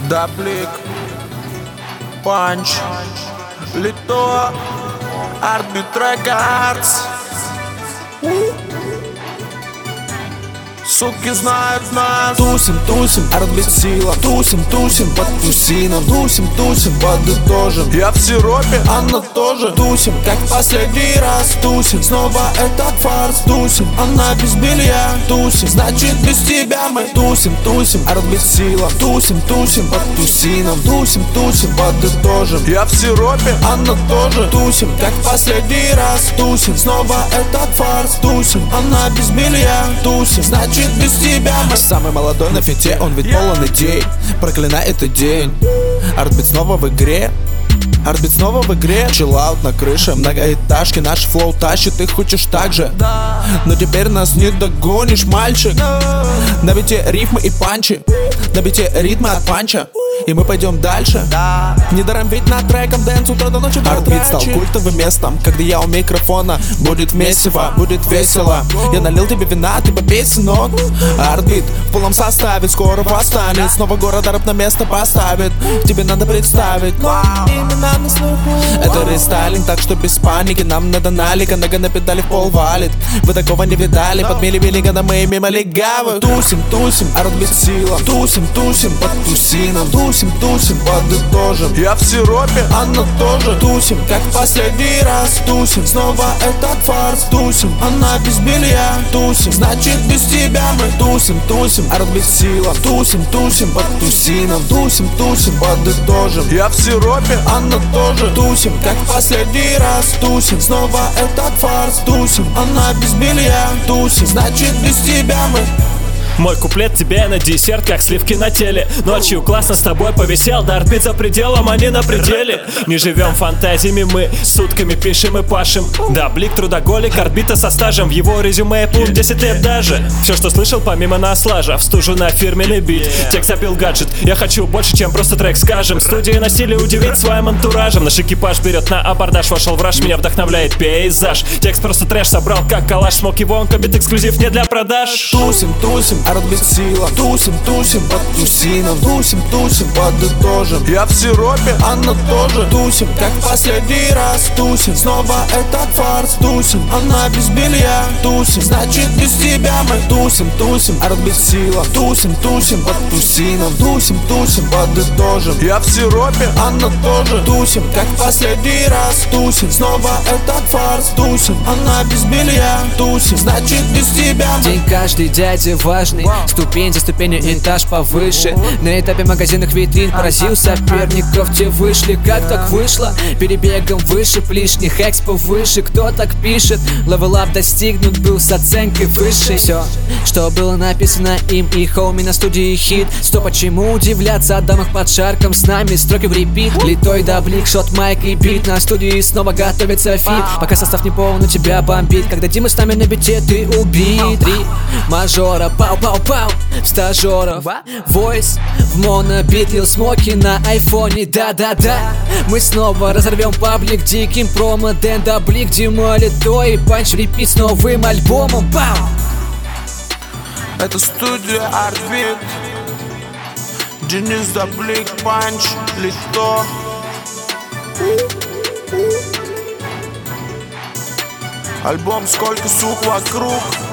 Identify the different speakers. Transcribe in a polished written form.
Speaker 1: Даблик, Панч, Лито, Артбит Рекордс. Суки знают нас.
Speaker 2: Тусим, Артбит сила. Тусим, под тусином. Тусим, подытожим.
Speaker 1: Я в сиропе,
Speaker 2: Анна тоже. Тусим, как последний раз. Тусим, снова этот фарс. Тусим, она без белья. Тусим, значит без тебя мы. Тусим, Артбит сила. Тусим, под тусином. Тусим, подытожим.
Speaker 1: я в сиропе,
Speaker 2: Анна тоже. Тусим, как последний раз. Тусим, снова этот фарс. Тусим, она без белья. Тусим, значит без тебя мы. Самый молодой на фите, он ведь полон идей. Проклинай этот день. Артбит снова в игре. Артбит снова в игре. Чиллаут на крыше многоэтажки. Наш флоу тащит, ты хочешь так же. Но теперь нас не догонишь, мальчик. На бите рифмы и панчи. На бите ритмы от панча. И мы пойдем дальше. Недаром ведь над треком дэнс утро до ночи. Артбит стал культовым местом. Когда я у микрофона, будет месиво, будет весело. Я налил тебе вина, ты попей, сынок. Артбит в полном составе скоро восстанет. Снова город рэп на место поставит. Тебе надо представить, именно на слуху. Это рестайлинг, так что без паники. Нам надо налика, нога на педали в пол валит. Вы такого не видали, под мили когда мы мимо легавы. Тусим, Артбит сила. Тусим, под тусином. Тусим, подытожим.
Speaker 1: я в сиропе,
Speaker 2: Анна тоже. Тусим, как последний раз. Тусим, снова этот фарс. Тусим, она без белья. Тусим, значит без тебя мы. Тусим, Артбит сила. Тусим, под тусином. Тусим, подытожим.
Speaker 1: я в сиропе,
Speaker 2: Анна тоже. Тусим, как последний раз. Тусим, снова этот фарс. Тусим, она без белья. Тусим, значит без тебя мы.
Speaker 3: Мой куплет тебе на десерт, как сливки на теле. Ночью классно с тобой повисел, да Артбит за пределом, они на пределе. Не живем фантазиями мы, сутками пишем и пашем. Даблик, трудоголик, Артбита со стажем. В его резюме пункт 10 лет даже. Все, что слышал, помимо нас лажа, в стужу на фирменный бит. Текст забил гаджет, я хочу больше, чем просто трек, скажем. Студии на стиле удивить своим антуражем. Наш экипаж берет на абордаж, вошел в раш, меня вдохновляет пейзаж. Текст просто трэш, собрал как калаш, смоки вонка, бит эксклюзив не для продаж.
Speaker 2: Тусим, Артбит сила. Тусим, под тусином. Тусим, подытожим.
Speaker 1: я в сиропе,
Speaker 2: Анна тоже. Тусим, как последний раз. Тусим, снова этот фарс. Тусим, она без белья. Тусим, значит без тебя мы. Тусим, Артбит сила. Тусим, под тусином. Тусим, подытожим.
Speaker 1: я в сиропе,
Speaker 2: Анна тоже. Тусим, как последний раз. Тусим, снова этот фарс. Тусим, она без белья. Тусим, значит без тебя мы.
Speaker 4: День каждый дядя важный. Ступень за ступенью, этаж повыше. На этапе магазинных витрин поразил соперников. Те вышли, как так вышло? Перебегом выше, лишних экспо выше. Кто так пишет? Левел-ап достигнут был с оценкой выше. Все, что было написано им и хоуми на студии хит. Что почему удивляться, отдам их под шарком. С нами строки в репит. Литой, Даблик, шот, майк и бит. На студии снова готовится фит. Пока состав не полный, тебя бомбит. Когда Дима с нами на бите, ты убит. 3 мажора, пау-пау-пау. Стажеров, войс в монобит, лил смоки на айфоне, да-да-да. Мы снова разорвем паблик диким промо. Дэн, Даблик, Дима, Лито и Панч репит с новым альбомом. Бау!
Speaker 1: это студия Артбит. Денис, Даблик, Панч, Лито. Альбом «Сколько сук вокруг».